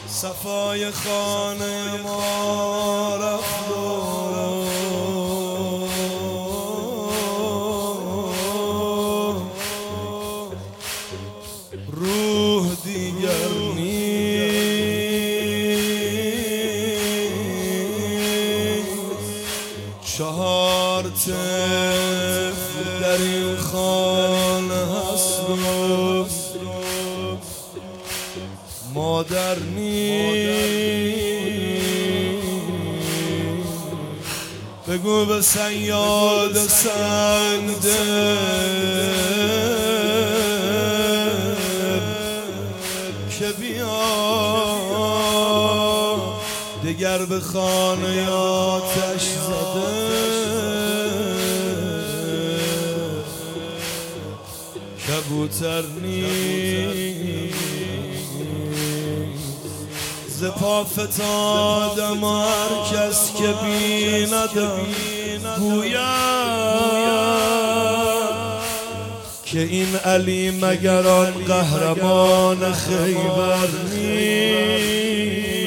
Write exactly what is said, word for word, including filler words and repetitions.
صفای خانه ما رفت و روح دیگر نیست. چهار طفل در این خانه هست و مادر نیست. بگو به صیاد سنگدل که بیا دگر به خانه آتش زده. کبوتر نیست ز پا فتادم و هر کس که بیندم گوید که این علی مگر آن قهرمان خیبر نیست.